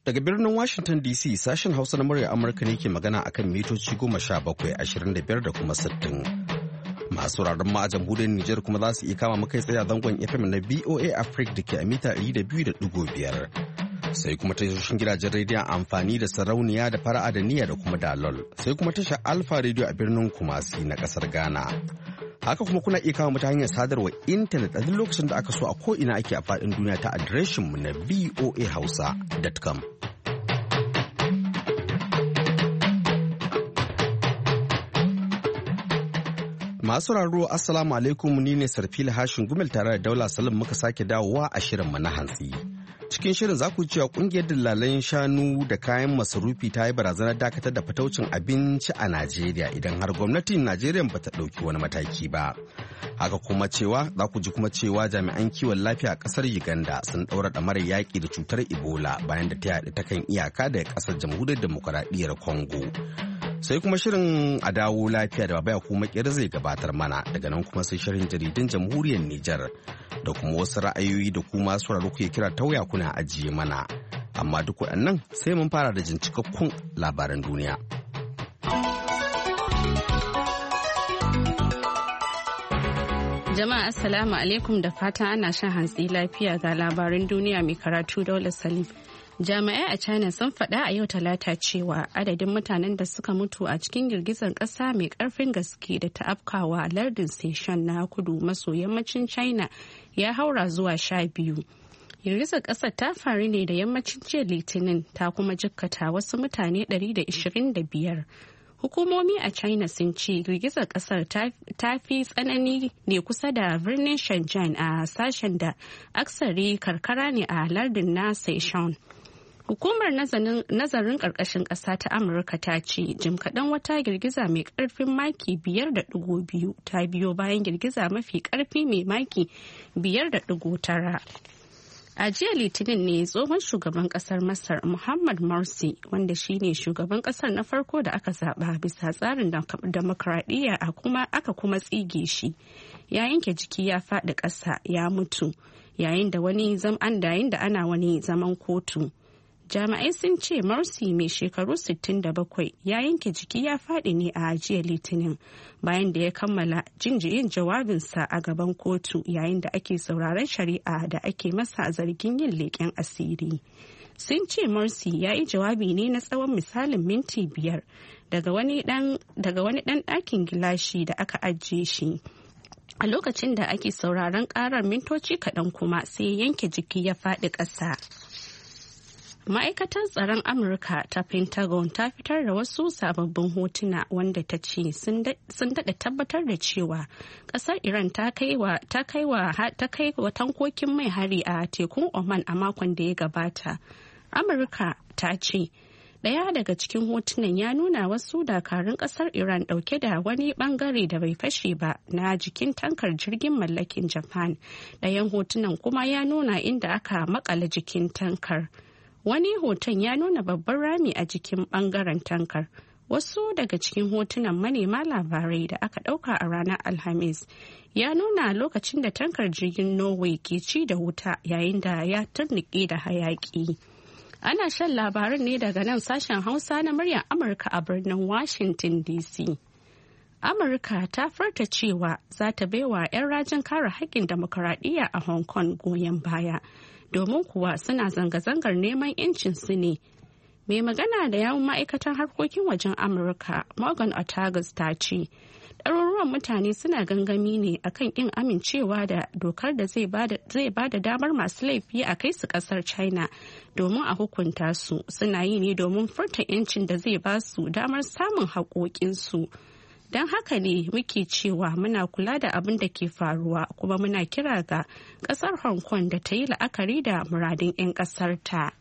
Daga birnin Washington DC sashen Hausa na murya Amurka ne ke magana akan mitoci 17, 25 da kuma 60. Masu sauraron ma a jamhuriyar Nijar kuma za su iya kama makai tsaye a zangon FM na BOA Africa da ke a mita 200.5. Sai kuma tashoshin gidajen rediyon amfani da sarauniya da fara'a da niyya da kuma dalol. Sai kuma tashar Alfa Radio a birnin Kumasi na kasar Ghana. Haka kuma kuna iya kama hanyar sadarwa intanet a duk lokacin da aka so a ko'ina ake a faɗin duniya ta adireshinmu na boahausa.com. Masu raro Assalamu alaikum, ni ne Sarfila Hashin Gumel tare da Daula Salim muka sake dawowa a shirinmu na hantsi. Cikin shirin za ku cewa kungiyar dillalan shanu da kayan masarufi ta yi barazanar dakatar da fataucin abinci a Najeriya idan har gwamnatin Najeriya ba ta ɗauki wani mataki ba. Haka kuma cewa za ku ji kuma cewa jami'an kiwon lafiya a ƙasar Uganda sun ɗaura ɗamarar yaƙi da cutar Ebola bayan da ta yaɗu ta kan iyaka da ƙasar Jamhuriyar Demokuraɗiyyar Congo. Sai kuma shirin a dawo lafiya da babaya kuma kira zai gabatar mana daga nan kuma sai shirin jaridun jamhuriyar Nijar da kuma wasu ra'ayoyi da kuma sauraro kuke kira tauya kuna ajiye mana. Amma duk waɗannan sai mun fara da jin cikakkun labaran duniya. Jama'a assalamu alaikum da fatan ana shan hantsi lafiya ga labaran duniya mai karatu Daula Salim. Jami'ai a China sun faɗa a yau Talata cewa adadin mutanen da suka mutu a cikin girgizar ƙasa mai ƙarfin gaske da ta afkawa lardin Sichuan na kudu maso yammacin China ya haura zuwa 12. Girgizar ƙasar ta faru ne da yammacin jiya Litinin ta kuma jikkata wasu mutane 125. Hukumomi a China sun ce girgizar ƙasar ta fi tsanani ne kusa da birnin Shenzhen a sashen da aksari karkara ne a lardin na Sichuan. Hukumar nazarin ƙarƙashin ƙasa ta Amurka ta ce jim kaɗan wata girgiza mai ƙarfin maki 5.2 ta biyo bayan girgiza mafi ƙarfi mai maki 5.9. A jiya Litinin ne tsohon shugaban ƙasar Masar Muhammad Morsi, wanda shine shugaban ƙasar na farko da aka zaɓa bisa tsarin demokradiyya aka kuma tsige shi. Ya yanke jiki ya faɗi ƙasa ya mutu yayin da ana wani zaman kotu. Jami'ai sun ce Morsi mai shekaru 67 ya yanke jiki ya faɗi ne a jiya Litinin bayan da ya kammala yin jawabinsa a gaban kotu yayin da ake sauraron shari'a da ake masa a zargin yin leƙen asiri. Sun ce Morsi ya yi jawabi ne na tsawon misalin minti 5 daga wani ɗan ɗakin gilashi da aka ajiye shi. A lokacin da ake sauraron ƙarar mintoci kaɗan kuma sai yanke jiki ya faɗi ƙasa. Ma'aikatar tsaron Amurka ta Pentagon ta fitar da wasu sababbin hotuna wanda ta ce sun daɗa tabbatar da cewa ƙasar Iran ta kai wa tankokin mai hari a tekun Oman a makon da ya gabata. Amurka ta ce ɗaya daga cikin hotunan ya nuna wasu dakarun ƙasar Iran ɗauke da wani ɓangare da bai fashe ba na jikin tankar jirgin mallakin Japan. Ɗayan hotunan kuma ya nuna inda aka makala jikin tankar. Wani hoton ya nuna babban rami a jikin bangaren tankar. Wasu daga cikin hotunan manema labarai da aka dauka a ranar Alhamis ya nuna lokacin da tankar jirgin Norway ke ci da wuta yayin da ya turnike da hayaki. Ana shan labaran ne daga nan sashen Hausa na muryar Amurka a birnin Washington DC. Amurka ta furta cewa za ta baiwa 'yan rajin kare haƙƙin demokuraɗiyya a Hong Kong goyon baya. Domin kuwa suna zanga-zangar neman 'yancin su ne. Mai magana da yawun ma'aikatan harkokin wajen Amurka, Morgan Ortagus ta ce, ɗaruruwan mutane suna gangami ne akan ƙin amincewa da dokar da zai ba da damar masu laifi a kai su ƙasar China domin a hukunta su. Suna yi ne domin furta 'yancin da zai ba su damar samun haƙoƙinsu. Don haka ne muke cewa muna kula da abin da ke faruwa kuma muna kira ga kasar Hong Kong da ta yi la'akari da muradin 'yan kasar ta.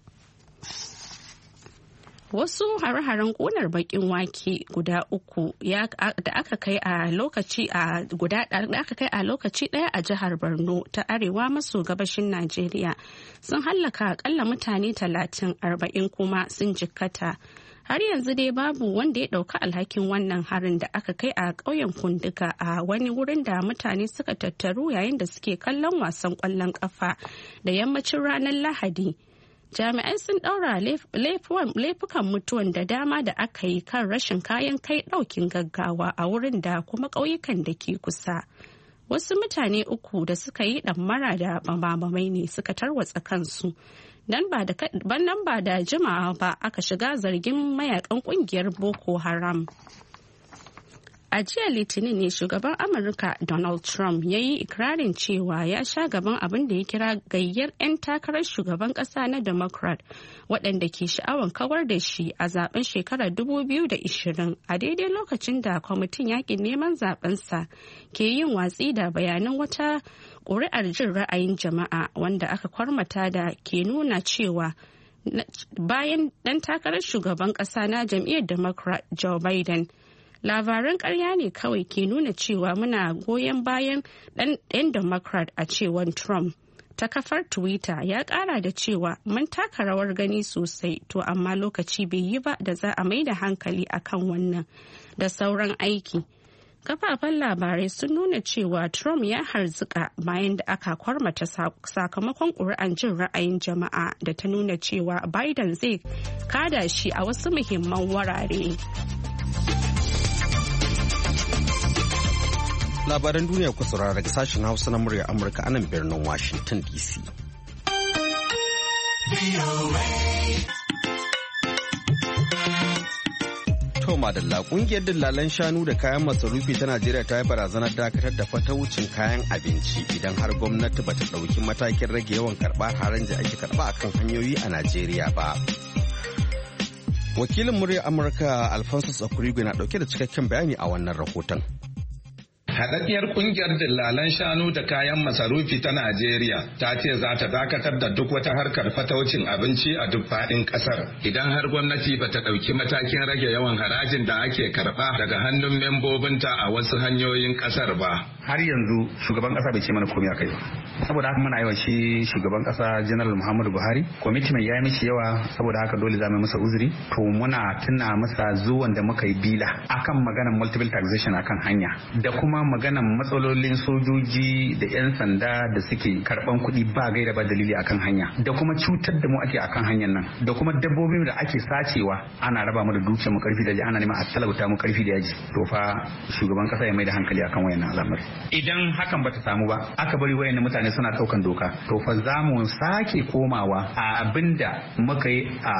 Wasu hare-haren ƙunar baƙin wake guda uku da aka kai a lokaci ɗaya a jihar Borno ta arewa maso gabashin Najeriya sun hallaka akalla mutane 30-40 kuma sun jikkata. Har yanzu dai babu wanda ya ɗauka alhakin wannan harin da aka kai a ƙauyen Kunduga a wani wurin da mutane suka tattaru yayin da suke kallon wasan ƙwallon ƙafa da yammacin ranar Lahadi. jami'ai sun ɗaura laifukan mutuwan da dama da aka yi kan rashin kayan kai ɗaukin gaggawa a wurin da kuma ƙauyukan da ke kusa. Wasu mutane 3 da suka yi ɗammara da bamamai ne suka tarwatsa kansu. Nan ba da jimawa ba aka shiga zargin mayakan ƙungiyar Boko Haram. A jiya Litinin ne shugaban Amurka Donald Trump ya yi ikirarin cewa ya sha gaban abin da ya kira gayyar 'yan takarar shugaban ƙasa na Democrat waɗanda ke sha'awar kawar da shi a zaben shekarar 2020 a daidai lokacin da kwamitin yakin neman zabensa ke yin watsi da bayanan wata ƙuri'ar jin ra'ayin jama'a wanda aka kwarmata da ke nuna cewa bayan ɗan takarar shugaban ƙasa na jam'iyyar Democrat Joe Biden. Labaran ƙarya ne kawai ke nuna cewa muna goyon bayan ɗan Democrat a cewar Trump. Ta kafar Twitter ya ƙara da cewa mun taka rawar gani sosai to amma lokaci bai yi ba da za a mai da hankali akan wannan da sauran aiki. Kafafen labarai sun nuna cewa Trump ya harzuka bayan da aka kwarmata sakamakon ƙuri'an jin ra'ayin jama'a da ta nuna cewa Biden zai kada shi a wasu muhimman wurare. Labaran duniya ku saurara daga sashen Hausa na murya Amurka anan birnin Washington DC. To madalla, kungiyar dillalan shanu da kayan masarufi ta Najeriya ta yi barazanar dakatar da fatawucin kayan abinci idan har gwamnati bata ɗauki matakin rage yawan karɓar haraji ake karɓa akan hanyoyi a Najeriya ba. Wakilin murya Amurka Alphonsus Okurigo na ɗauke da cikakken bayani a wannan rahoton. Haɗaɗɗiyar ƙungiyar dillalan shanu da kayan masarufi ta Najeriya ta ce za ta dakatar da duk wata harkar fataucin abinci a duk faɗin ƙasar idan har gwamnati ba ta ɗauki matakin rage yawan harajin da ake karɓa daga hannun membobinta a wasu hanyoyin ƙasar ba. Har yanzu shugaban ƙasa bai ce mana komai akai ba. Saboda haka muna yawan shi shugaban ƙasa General Muhammadu Buhari, kwamiti mai yayi mishi yawa saboda haka dole za mu masa uzuri. To muna tuna masa zuwan da muka yi bila akan maganar multiple taxation akan hanya da kuma maganan matsalolin sojoji da 'yan sanda da suke karban kuɗi ba gaira ba dalili akan hanya da kuma cutar da mu ake akan hanyar nan da kuma dabbobin da ake sacewa ana raba mu da dukiyar mu karfi da yaji ana neman a talauta mu karfi da yaji. To fa shugaban kasa ya mai da hankali akan wayannan al'amari. Idan hakan bata samu ba aka bari wayannan mutane suna daukan doka to fa za mu sake komawa a abinda muka yi a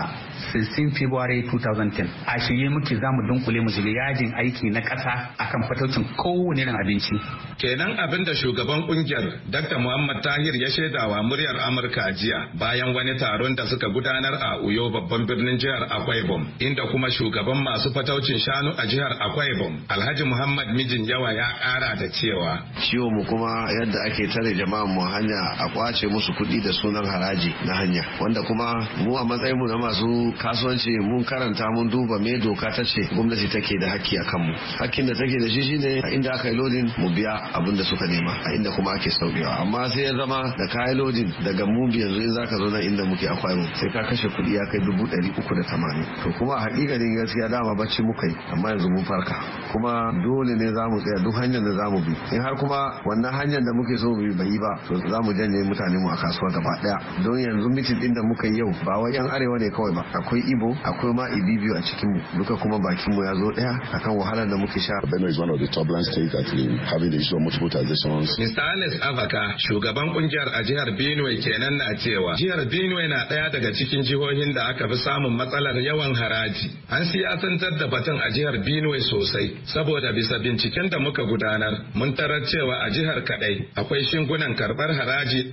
16 February 2010 a shirye muke za mu dunkule mu shiga yajin aiki na kasa akan fataucin kowane irin abinci. Kenan abin da shugaban kungiyar Dr. Muhammad Tahir ya shaidawa muryar Amurka jiya bayan wani taron da suka gudanar a Uyo babban birnin jihar Akwa Ibom, inda kuma shugaban masu fataucin shanu a jihar Akwa Ibom Alhaji Muhammad Mijin Yawa ya ƙara da cewa ciwo mu kuma yadda ake tare jama'an mu hanya a kwace musu kuɗi da sunan haraji na hanya, wanda kuma mu a matsayin mu na masu kasuwanci mun karanta mun duba me doka ta ce gwamnati take da hakki a kanmu. Hakkin da take da shi shine inda aka yi lodin mu biya abin da suka nema a inda kuma ake saukewa, amma sai ya zama da kayan lodin daga mubi yanzu in zaka zo nan inda muke akwai mu sai ka kashe kuɗi ya kai 380. To kuma a hakikanin gaskiya dama bacci muka yi, amma yanzu mun farka kuma dole ne za mu tsaya duk hanyar da za mu bi. In har kuma wannan hanyar da muke so mu bi bai yi ba to za mu janye mutane mu a kasuwa gaba daya. Don yanzu mitin din da muka yi yau ba wai yan arewa ne kawai ba, akwai Ibo, akwai ma Ibibiyo a cikin mu, duka kuma bakin mu ya zo daya akan wahalar da muke sha. Benue is one of the turbulent states that having the issue of multiple taxations. Mr. Alex Avaka, shugaban kungiyar a jihar Benue kenan na cewa jihar Benue na daya daga cikin jihohin da aka fi samun matsalar yawan haraji. An siyasantar da batun a jihar Benue sosai saboda bisa binciken da muka gudanar mun tarar cewa a jihar kadai akwai shingunan karbar haraji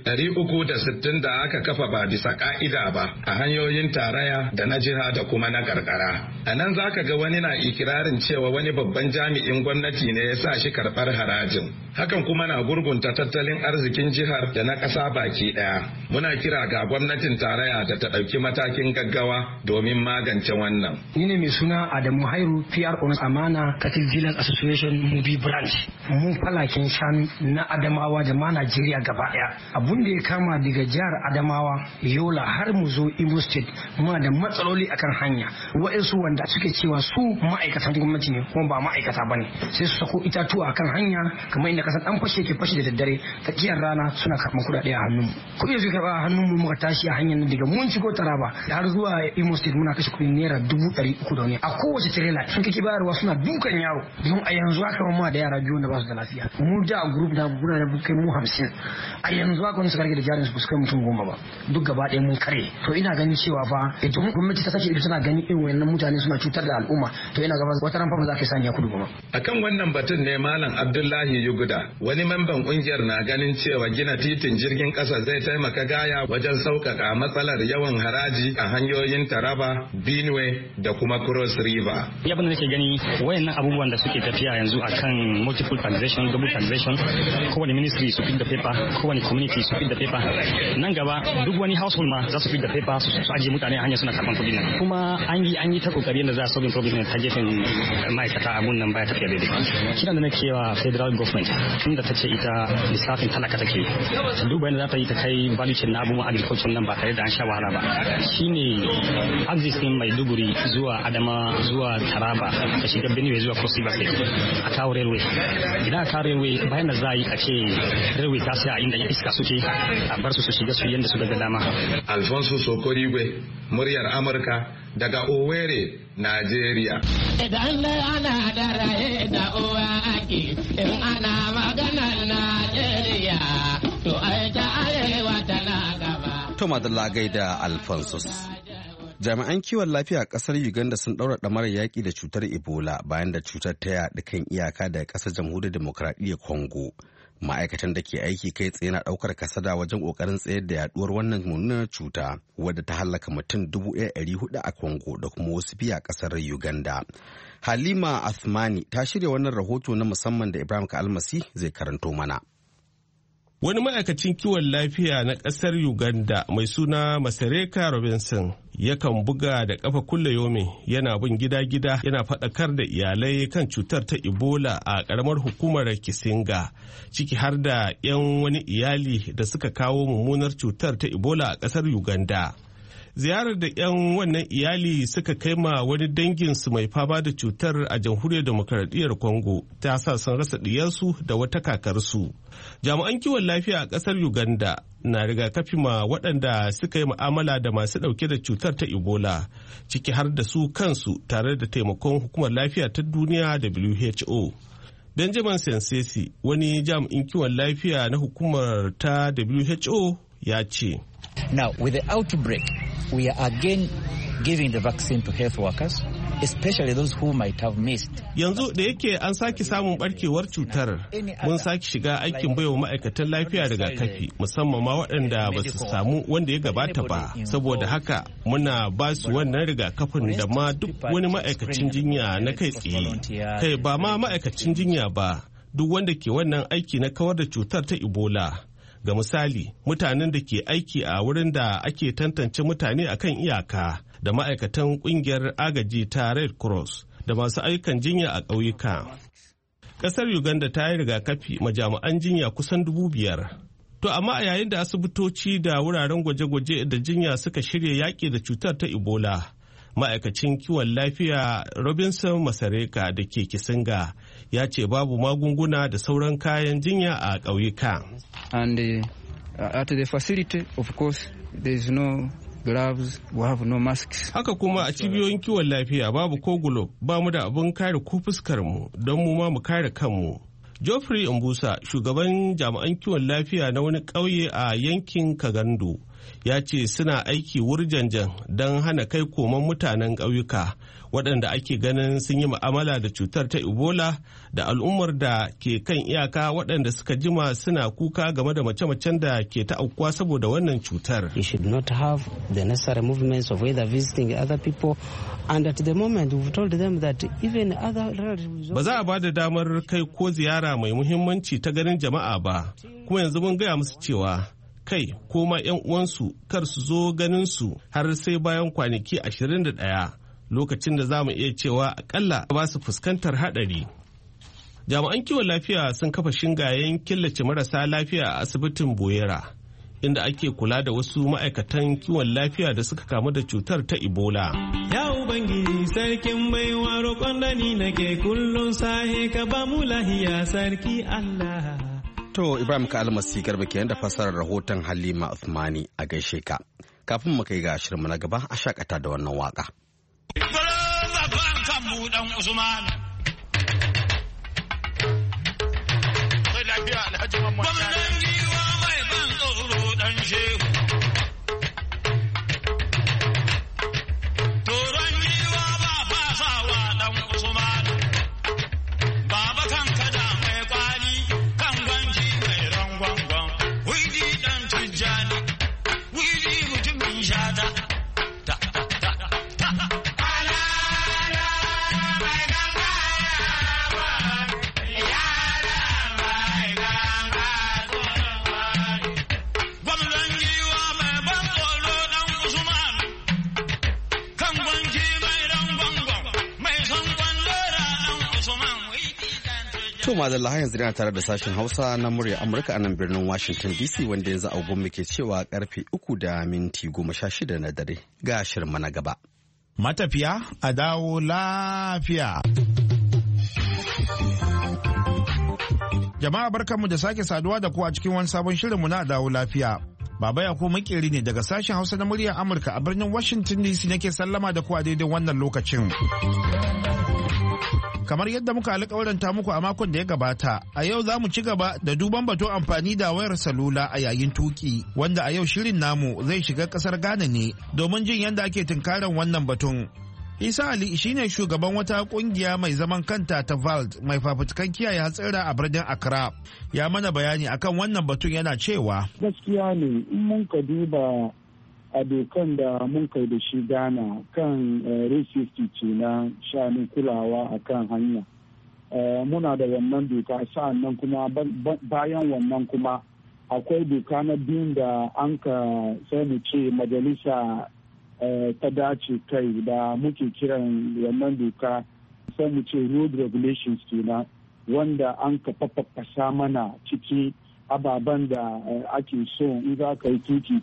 360 da aka kafa ba bisa ka'ida ba a hanyoyin taraya da na jiha da kuma na karkara. A nan zaka ga wani na ikirarin cewa wani babban jami'in gwamnati ne ya sa shi karbar harajin. Hakan kuma na gurgunta tattalin arzikin jihar da na ƙasa baki ɗaya. Muna kira ga gwamnatin tarayya da ta ɗauki matakin gaggawa domin magance wannan. Ni ne mai suna Adamu Hairu, PR on Amana Cattle Dealers Association Mubi Branch. Mun falakin shanu na Adamawa da ma Najeriya gaba ɗaya. Abun da ya kama daga jihar Adamawa, Yola har mu zo Imo State muna da matsaloli akan hanya. Wa'insu wanda suke cewa su ma'aikatan gwamnati ne kuma ba ma'aikata bane. Sai su sako itatuwa akan kan hanya kamar inda kasan dan fashe ke fashe da daddare tsakiyar rana suna karɓar kuɗaɗe a hannun kuɗi da suka karɓa a hannun mu muka tashi a hanyar nan daga mun shigo Taraba har zuwa Imo State muna kashe kuɗi naira 300 da wani a kowace trailer sun kake bayarwa suna dukan yaro don a yanzu haka ma da yara biyu da ba su da lafiya mu da group da guna da kai mu 50 a yanzu haka wani suka rage da jarin su kai mutum 10 ba duk gaba ɗaya mun kare to ina ganin cewa fa idan gwamnati ta sake tana gani irin wayannan mutane suna cutar da al'umma to ina gaba wata ran fa ba za ka sani ya kudu ba akan wannan batun ne malam Abdullahi Yuguda wani memban kungiyar na ganin cewa gina titin jirgin kasa zai taimaka gaya wajen sauƙaƙa matsalar yawan haraji a hanyoyin Taraba, Benue da kuma Cross River. Abin da nake gani wayannan abubuwan da suke tafiya yanzu akan multiple taxation, double taxation, kowane ministry su fit da paper, kowane community su fit da paper. Nan gaba duk wani household ma za su fit da paper su ajiye mutane hanya suna karban kuɗi nan. Kuma an yi ta kokari yadda za a solve problem ta gefen ma'aikata abun nan baya tafiya daidai. Kiran da nake wa federal government inda ta ce ita lissafin talaka take ta duba yadda za ta yi ta kai value chain na abubuwan agriculture nan ba tare da an sha wahala ba. Shine axis din Maiduguri zuwa Adama zuwa Taraba ta shiga Benue zuwa Cross River State a kawo railway. Idan a kawo railway bayan da za a yi a ce railway ta sai a inda iska suke a bar su shiga su yadda su ga dama. Alfonso Sokorigwe, muryar Amurka daga Owerri, Najeriya. Idan ana da raye da uwa ake in ana maganar Najeriya to ai ta arewa tana gaba. To madalla gaida Alfonsus. Jami'an kiwon lafiya a ƙasar Uganda sun ɗaura ɗamarar yaƙi da cutar Ebola bayan da cutar ta yaɗu kan iyaka da ƙasar Jamhuriyar Dimokuraɗiyyar Congo. Ma'aikatan da ke aiki kai tsaye na ɗaukar kasada wajen ƙoƙarin tsayar da yaɗuwar wannan mummunar cuta wadda ta hallaka mutum 1,400 a Congo da kuma wasu biyu a ƙasar Uganda. Halima Athmani ta shirya wannan rahoto na musamman da Ibrahim Kalmasi zai karanto mana. Wani ma'aikacin kiwon lafiya na ƙasar Uganda mai suna Masareka Robinson yakan buga da ƙafa kulle yomi yana bin gida-gida yana faɗakar da iyalai kan cutar ta Ebola a ƙaramar hukumar Kisinga, ciki har da 'yan wani iyali da suka kawo mummunar cutar ta Ebola a ƙasar Uganda. Ziyarar da 'yan wannan iyali suka kai ma wani danginsu mai fama da cutar a jamhuriyar demokaradiyyar Congo ta sa sun rasa ɗiyarsu da wata kakarsu. Jami'an kiwon lafiya a ƙasar Uganda na rigakafi ma waɗanda suka yi mu'amala da masu ɗauke da cutar ta Ebola, ciki har da su kansu tare da taimakon hukumar lafiya ta duniya WHO. Benjamin Sensesi, wani jami'in kiwon lafiya na hukumar ta WHO, ya ce. Now, with the outbreak, we are again giving the vaccine to health workers, especially those who might have missed. Yanzu da yake an sake samun barkewar cutar, mun sake shiga aikin baiwa ma'aikatan lafiya rigakafi, musamman ma waɗanda ba su samu wanda ya gabata ba. Saboda haka muna ba su wannan rigakafin da ma duk wani ma'aikacin jinya na kai tsaye. Kai ba ma ma'aikacin jinya ba, duk wanda ke wannan aiki na kawar da cutar ta Ebola. Ga misali, mutanen da ke aiki a wurin da ake tantance mutane akan iyaka da ma'aikatan kungiyar agaji ta Red Cross da masu ayyukan jinya a ƙauyuka. Ƙasar Uganda ta yi rigakafi ma jami'an jinya kusan 5,000. To amma a yayin da asibitoci da wuraren gwaje-gwaje da jinya suka shirya yaƙi da cutar ta Ebola, ma'aikacin kiwon lafiya Robinson Masareka da ke Kisinga ya ce babu magunguna da sauran kayan jinya a ƙauyuka. And at the facility, of course, there is no gloves, we have no masks. Haka kuma a cibiyoyin kiwon lafiya babu ko gulo, ba mu da abin kare ko fuskar mu don mu ma mu kare kanmu. Geoffrey Mbusa, shugaban jami'an kiwon lafiya na wani ƙauye a yankin Kagando, ya ce suna aiki wurjanjan don hana kai koman mutanen ƙauyuka waɗanda ake ganin sun yi mu'amala da cutar ta Ebola da al'ummar da ke kan iyaka waɗanda suka jima suna kuka game da mace-macen da ke ta aukuwa saboda wannan cutar. You should not have the necessary movements of either visiting other people, and at the moment we've told them that even other relatives. Ba za a ba da damar kai ko ziyara mai muhimmanci ta ganin jama'a ba, kuma yanzu mun gaya musu cewa kai ko ma 'yan uwansu kar su zo ganin su har sai bayan kwanaki 21 lokacin da za mu iya cewa akalla ba su fuskantar haɗari. Jami'an kiwon lafiya sun kafa shingayen killace marasa lafiya a asibitin Boyera, inda ake kula da wasu ma'aikatan kiwon lafiya da suka kamu da cutar ta Ebola. Ya Ubangiji sarkin baiwa roƙon da ni nake kullum sahe ka ba mu lahiya sarki Allah. To Ibrahim ka almasi garba kenan da fasarar rahoton Halima Uthmani a gaishe ka. Kafin mu kai ga shirinmu na gaba a shakata da wannan waka. Gwamnan giwa mai ban tsoro dan shehu. Toron giwa ba fasawa dan Usman. Baba kan kada mai kwari kan gwanji mai rangwangwan. Wiji dan Tijjani, wiji mutumin shata. To madalla har yanzu tare da sashen Hausa na murya Amurka a nan birnin Washington DC wanda yanzu agogon muke cewa karfe 3:16 na dare ga shirin na gaba. Matafiya a dawo lafiya. Jama'a barkanmu da sake saduwa da ku a cikin wani sabon shirinmu na dawo lafiya. Baba Yakubu Makeri ne daga sashen Hausa na muryar Amurka a birnin Washington DC nake sallama da ku a daidai wannan lokacin. Kamar yadda muka alƙawaranta muku a makon da ya gabata, a yau za mu ci gaba da duban batun amfani da wayar salula a yayin tuki, wanda a yau shirin namu zai shiga ƙasar Ghana ne domin jin yadda ake tunkaran wannan batun. Isa Ali shine shugaban wata kungiya mai zaman kanta ta VALD mai fafutukan kiyaye hatsira a birnin Accra. Ya mana bayani akan wannan batun yana cewa. Gaskiya ne in mun ka duba a dokan da mun kai da shi Ghana kan resisti ce na shanin kulawa a kan hanya. Muna da wannan doka sa'an nan kuma bayan wannan kuma akwai doka na biyun da an ka sai mu ce majalisa ta dace kai da muke kiran wannan doka sai mu ce road regulations kenan wanda an ka fafasa mana ciki ababen da ake so in za ka yi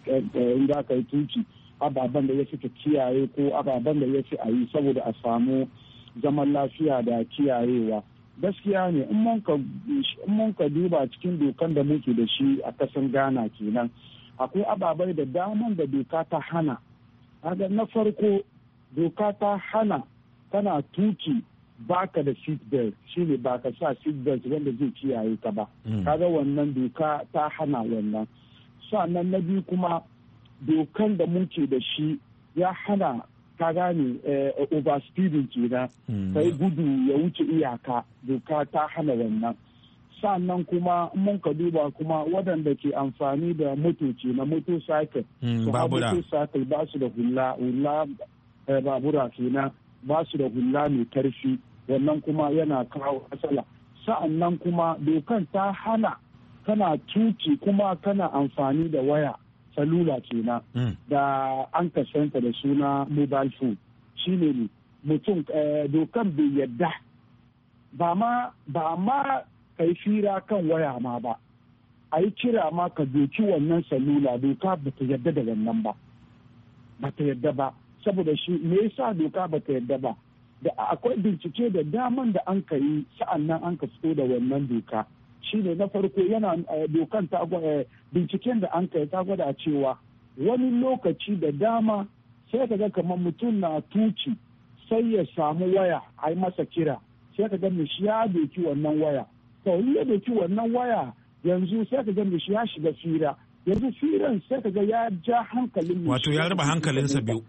tuki ababen da ya fi ka kiyaye ko ababen da ya fi a yi saboda a samu zaman lafiya da kiyayewa. Gaskiya ne in mun ka duba cikin dokan da muke da shi a kasan Ghana kenan akwai ababai da daman da doka ta hana. Na farko doka ta hana tana tuki baka da seat belt shine baka sa seat belt wanda zai kiyaye ka ba. Kaga wannan doka ta hana wannan. Sannan na biyu kuma dokan da muke da shi ya hana ka gane overspeeding kenan kai gudu ya wuce iyaka doka ta hana wannan. Sannan kuma mun ka duba kuma waɗanda ke amfani da motoci na motorcycle motorcycle ba su da hula babura kenan ba su da hula mai karfi wannan kuma yana kawo matsala. Sa'annan kuma dokan ta hana kana tuki kuma kana amfani da waya salula kenan da an kasanta da suna mobile phone shine ne mutum dokan bai yadda ba ma kai fira kan waya ma ba a yi kira ma ka doki wannan salula doka ba ta yadda da wannan ba ta yadda ba saboda shi me yasa doka ba ta yadda ba da akwai bincike da daman da an ka yi sa'annan an ka fito da wannan doka shine na farko yana dokan ta binciken da an kai ta gwada cewa wani lokaci da dama sai ka ga kamar mutum na tuki sai ya samu waya a yi masa kira sai ka ga shi ya doki wannan waya to in ya doki wannan waya yanzu sai ka ga shi ya shiga fira yanzu firan sai ka ga ya ja hankalin wato ya raba hankalinsa biyu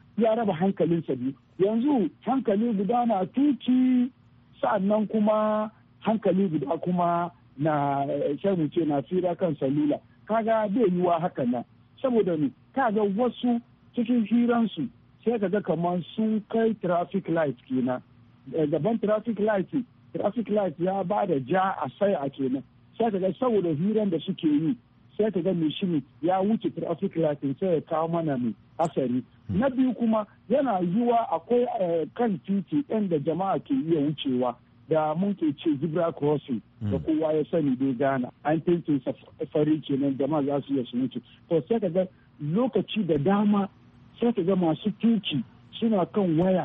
yanzu hankali guda na tuki sa'annan kuma hankali guda kuma na sai mu ce na fira kan salula kaga bai yiwa haka nan saboda ni kaga wasu cikin hiransu sai ka ga kamar sun kai traffic light kenan gaban traffic light ya ba da ja a sai a kenan sai ka ga saboda hiran da suke yi sai ka ga mai shi ya wuce traffic light sai ya kawo mana mai asari. Na biyu kuma yana yiwa akwai kan titi ɗan da jama'a ke iya wucewa da mun ke ce zebra crossing da kowa ya sani dai Ghana an tintin safari kenan jama'a za su iya su wuce to sai ka ga lokaci da dama sai ka ga masu tuki suna kan waya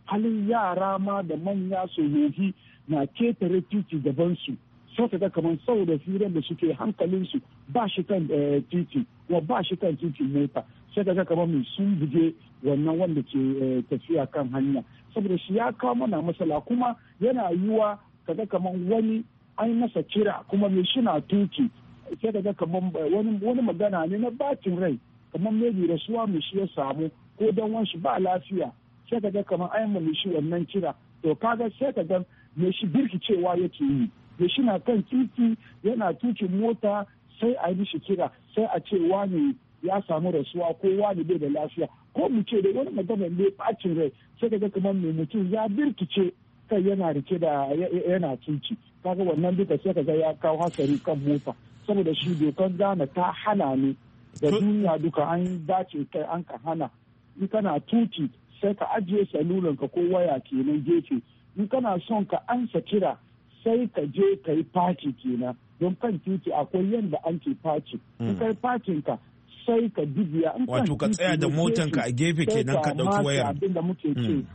halin yara ma da manya sojoji na ketare titi gabansu sai ka ga kamar saboda firar da suke hankalinsu ba shi kan titi wa ba shi kan titin mota sai ka ga kamar mai sun buge wannan wanda ke tafiya kan hanya saboda shi ya kawo mana matsala kuma yana yiwa ka ga kamar wani an masa kira kuma mai shi na tuki sai ka ga kamar wani magana ne na bacin rai kamar maybe rasuwa mai shi ya samu ko dan wanshi ba lafiya sai ka ga kamar an mai shi wannan kira to kaga sai ka ga mai shi birkicewa yake yi mai shi na kan titi yana tukin mota sai a yi mishi kira sai a ce wani ya samu rasuwa ko wani bai da lafiya ko mu ce da wani magana ne bacin rai sai ka ga kamar mai mutum ya birkice kai yana rike da yana tuki kaga wannan duka sai ka ga ya kawo hasari kan mota saboda shi dokan Ghana ta hana ne da duniya duka an dace kai an ka hana in kana tuki sai ka ajiye salulanka ko waya kenan gefe in kana son ka ansa kira sai ka je ka yi faki kenan don kan titi akwai yadda an ke faki in kai fakin ka sai ka dibiya in kan wato ka tsaya da motanka a gefe kenan ka dauki wayar abin da muke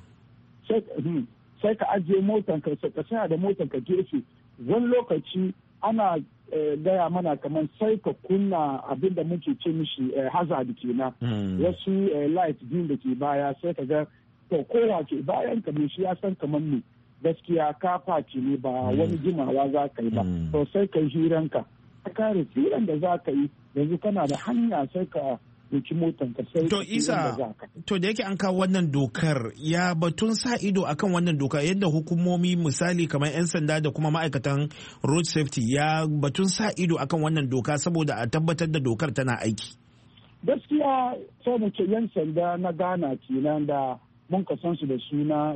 ce sai ka ajiye motanka ka tsaya da motanka gefe wani lokaci ana gaya mana kamar sai ka kunna abin da muke ce mishi hazard kenan wasu light din da ke baya sai ka ga to kowa ke bayan ka shi ya san kamar ne gaskiya ka faci ne ba wani jimawa za ka yi ba to sai ka yi hiranka ka kare hiran da za ka yi yanzu kana da hanya sai ka doki motan ka sai to Isa to da yake an kawo wannan dokar ya batun sa ido akan wannan doka yadda hukumomi misali kamar 'yan sanda da kuma ma'aikatan road safety ya batun sa ido akan wannan doka saboda a tabbatar da dokar tana aiki gaskiya sai mu ce 'yan sanda na Ghana kenan da mun kasan su da suna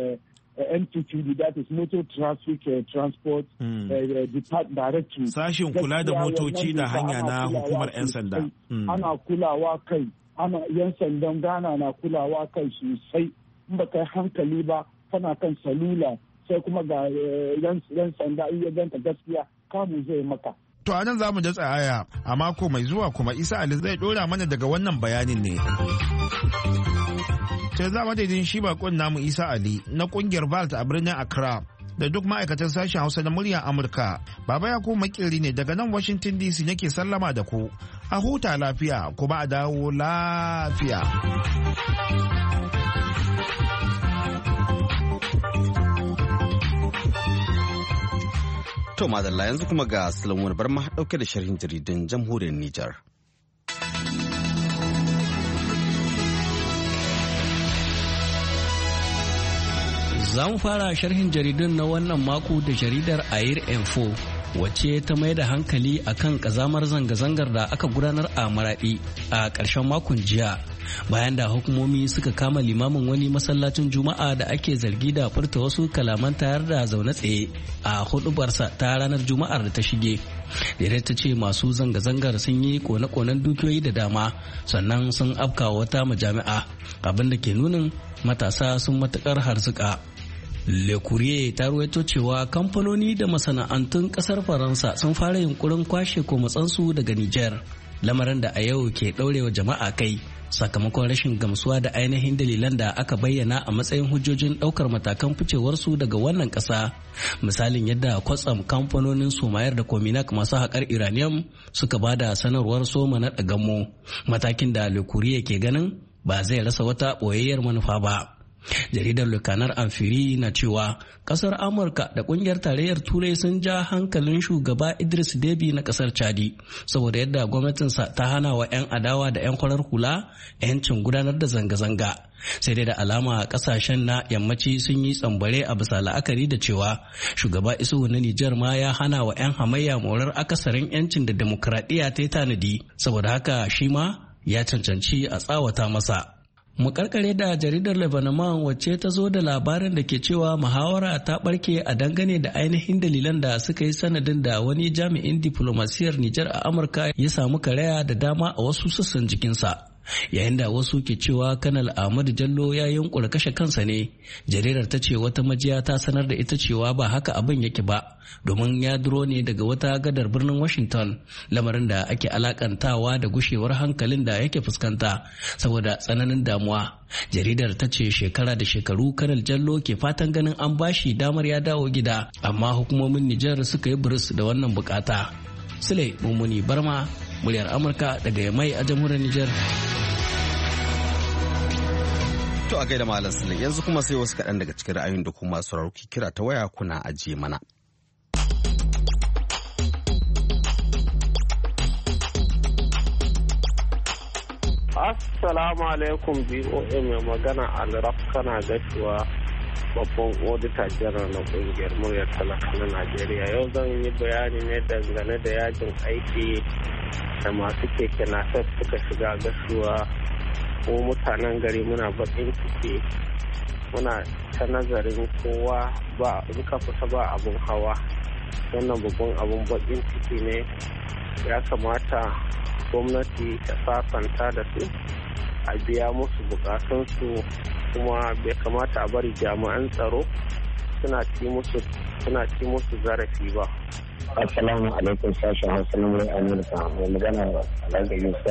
MTTD, that is Motor Traffic Transport Directory. Sashin kula da motoci da hanya na hukumar 'yan sanda. Ana kulawa kai, yan sandan Ghana na kulawa kai sosai. In ba kai hankali ba, kana kan salula sai kuma ga yan sanda iya ganta gaskiya kamu zai maka. To a nan za mu datsa aya a mako mai zuwa kuma Isa Ali zai dora mana daga wannan bayanin ne. Sai za madadin shi bakon namu Isa Ali na kungiyar VALT a birnin Accra da duk ma'aikatan sashen Hausa na muryar Amurka. Baba ya ku makiri ne daga nan Washington DC nake sallama da ku. A huta lafiya kuma a dawo lafiya. To madalla yanzu kuma ga Sulaiman Barma dauke da sharhin jaridan jamhuriyar Nijar. Za mu fara sharhin jaridun na wannan mako da jaridar Air Info wacce ta mai da hankali akan kazamar zanga-zangar da aka gudanar a Maradi a ƙarshen makon jiya bayan da hukumomi suka kama limamin wani masallacin Juma'a da ake zargi da furta wasu kalaman tayar da zaune tsaye a hudubarsa ta ranar Juma'ar da ta shige. Daidai ta ce masu zanga-zangar sun yi kone-konen dukiyoyi da dama sannan sun afka wata majami'a abin da ke nunin matasa sun matukar harzuka. Le Courrier ta ruwaito cewa kamfanoni da masana'antun kasar Faransa sun fara yunkurin kwashe komatsansu daga Nijar, lamarin da a yau ke ɗaurewa jama'a kai sakamakon rashin gamsuwa da ainihin dalilan da aka bayyana a matsayin hujjojin ɗaukar matakan ficewarsu daga wannan ƙasa. Misalin yadda kwatsam kamfanonin Somayar da Cominac masu haƙar Iranium suka ba da sanarwar soma na ɗagamo, matakin da Le Courrier ke ganin ba zai rasa wata ɓoyayyar manufa ba. Jaridar Lukanar Amfiri na cewa kasar Amurka da kungiyar tarayyar Turai sun ja hankalin shugaba Idris Deby na kasar Chadi saboda yadda gwamnatinsa ta hana wa 'yan adawa da 'yan kwarar hula 'yancin gudanar da zanga-zanga. Sai dai da alama kasashen na yammaci sun yi tsambare a bisa la'akari da cewa shugaba Isuhu na Nijar ma ya hana wa 'yan hamayya morar akasarin 'yancin da demokradiyya ta yi tanadi, saboda haka shi ma ya cancanci a tsawata masa. Mu karkare da jaridar Lebanon wacce ta zo da labarin da ke cewa muhawara ta barke a dangane da ainihin dalilan da suka yi sanadin da wani jami'in diplomasiyar Nijar a Amurka ya samu karaya da dama a wasu sassan jikinsa. yayin da wasu ke cewa kanal Ahmadu Jallo ya yunkura kashe kansa ne. Jaridar ta ce wata majiya ta sanar da ita cewa ba haka abin yake ba, domin ya duro ne daga wata gadar birnin Washington, lamarin da ake alakantawa da gushewar hankalin da yake fuskanta saboda tsananin damuwa. Jaridar ta ce shekara da shekaru kanal Jallo ke fatan ganin an bashi damar ya dawo gida, amma hukumomin Nijar suka yi buris da wannan bukata. Sule Mummuni Barma, muryar Amurka daga Yamai a jamhuriyar Nijar. To a gaida Malam Sule, yanzu kuma sai wasu kaɗan daga cikin ra'ayoyin da kuma sauraro ki kira ta waya kuna ajiye mana. Assalamu alaikum BOA, mai magana Alraf kana gashuwa babban odita janar na kungiyar muryar talaka na Najeriya. Yau zan yi bayani ne dangane da yajin aiki da masu keke nasar suka shiga gashuwa. Ko mutanen gari muna bakin ciki, muna ta nazarin kowa ba in ka fita ba abun hawa. Wannan babban abun bakin ciki ne, ya kamata gwamnati ta sasanta da su a biya musu bukatunsu, kuma bai kamata a bari jami'an tsaro suna ci musu zarafi ba. Assalamu alaikum, sashen Hausa na mai Amurka, mai magana Alhaji Musa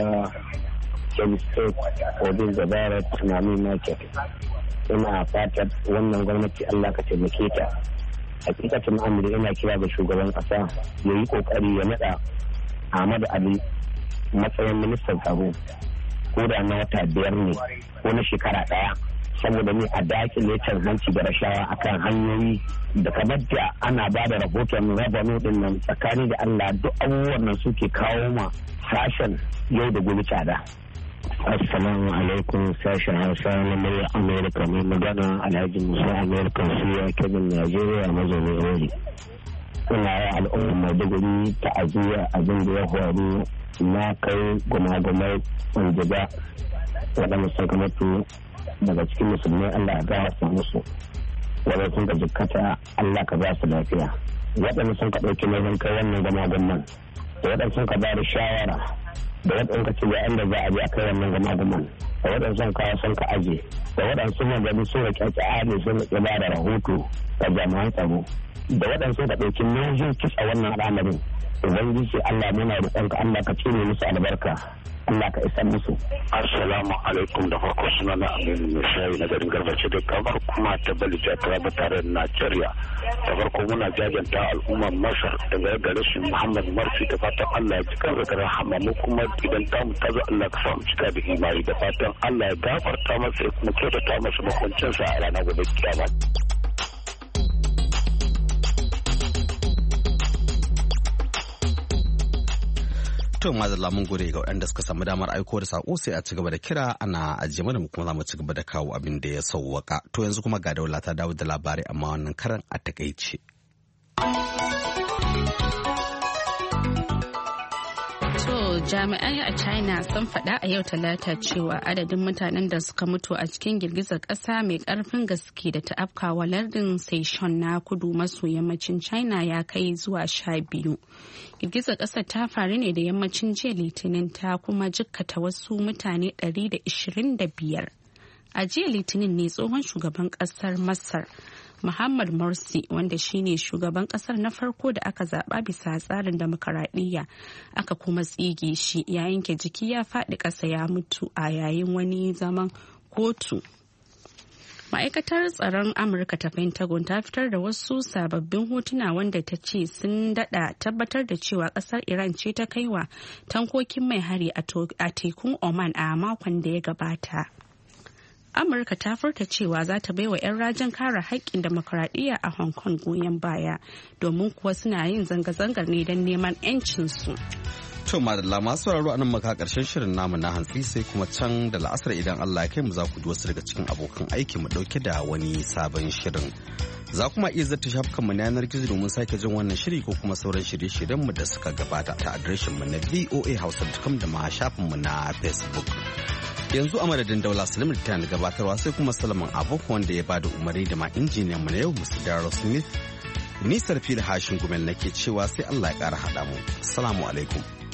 Kebbi State, Odin Zabara, Tunami Market. Ina fatar wannan gwamnati Allah ka taimake ta. Hakikacin Amurka ina kira ga shugaban kasa ya yi kokari ya nada Ahmad Ali matsayin ministan tsaro, ko da na wata 5 ne ko na shekara 1, saboda ne a dakile cin hanci da rashawa akan hanyoyi da kamar da ana ba da rahoton rabano din nan. Tsakani da Allah duk abubuwan nan suke kawo ma sashen yau da gobe tsada. Assalamu alaikum, sashen Hausa na murya Amerika, mai magana Alhaji Musa Amerika Suya, Kebbi, Najeriya, mazaunin Ori. Ina yi al'ummar Maiduguri ta'aziyya abin da ya faru na kai gumagumai wanjiga waɗanda suka mutu daga cikin musulmai. Allah ya gafarta musu, wadanda sun ka jikkata Allah ka ba su lafiya, waɗanda sun ka ɗauki nauyin kai wannan gumaguman, da waɗanda sun ka ba da shawara, da waɗanda ce ga inda za a je a kai wannan gumaguman, da waɗanda sun kawo sun ka aje, da waɗanda sun gani sun ka kyakya ahali sun ka ba da rahoto ga jami'an tsaro, da waɗanda sun ka ɗauki nauyin kitsa wannan al'amarin. Ubangiji Allah muna roƙonka, Allah ka cire musu albarka, Allah ka isar musu. Assalamu alaikum, da farko suna na Aminu mai shayi na garin Garbace da kamar kuma ta Balija ta tare da Najeriya. Da farko muna jajanta al'ummar Masar daga gare shi Muhammad Marfi, da fatan Allah ya cika da rahama, mu kuma idan tamu ta zo Allah ka samu cika da imani, da fatan Allah ya gafarta masa ya kuma kyautata masa makwancinsa a ranar gobe kiyama. To mazalla mun gode ga waɗanda suka samu damar aiko da sako, sai a ci gaba da kira ana ajiye mana, mu kuma za mu ci gaba da kawo abin da ya sauwaka. To yanzu kuma ga Daula ta dawo da labarai, amma wannan karan a takaice. Jami'ai a China sun faɗa a yau Talata cewa adadin mutanen da suka mutu a cikin girgizar ƙasa mai ƙarfin gaske da ta afkawa lardin Sichuan na kudu maso yammacin China ya kai zuwa 12. Girgizar ƙasar ta faru ne da yammacin jiya Litinin, ta kuma jikkata wasu mutane 125. A jiya Litinin ne tsohon shugaban ƙasar Masar Muhammad Morsi, wanda shine shugaban kasar na farko da aka zaba bisa tsarin demokaradiyya, aka kuma tsige shi, ya yanke jiki ya faɗi ƙasa ya mutu a yayin wani zaman kotu. Ma'aikatar tsaron Amurka ta Pentagon ta fitar da wasu sababbin hotuna wanda ta ce sun dada tabbatar da cewa kasar Iran ce ta kaiwa tankokin mai hari a tekun Oman a makon da ya gabata. Amurka ta furta cewa za ta baiwa 'yan rajin kare haƙƙin demokuraɗiyya a Hong Kong goyon baya, domin kuwa suna yin zanga-zangar ne don neman 'yancinsu. To madalla masu sauraro a nan maka karshen shirin namu na hantsi, sai kuma can da la'asar idan Allah ya kai mu za ku ji wasu daga cikin abokan aiki mu dauke da wani sabon shirin. Za kuma iya zata shafukan mu na yanar gizo domin sake jin wannan shiri ko kuma sauran shirye-shiryen mu da suka gabata ta adireshin mu na voahausa.com da ma shafin mu na Facebook. Yanzu a madadin Daula Salim da tana gabatarwa, sai kuma Salman Abu wanda ya bada umarni da ma injiniyan mu na yau Mr. Darrell Smith. Ni Sarfil Hashin Gumel nake cewa sai Allah ya ƙara haɗa mu. Assalamu alaikum.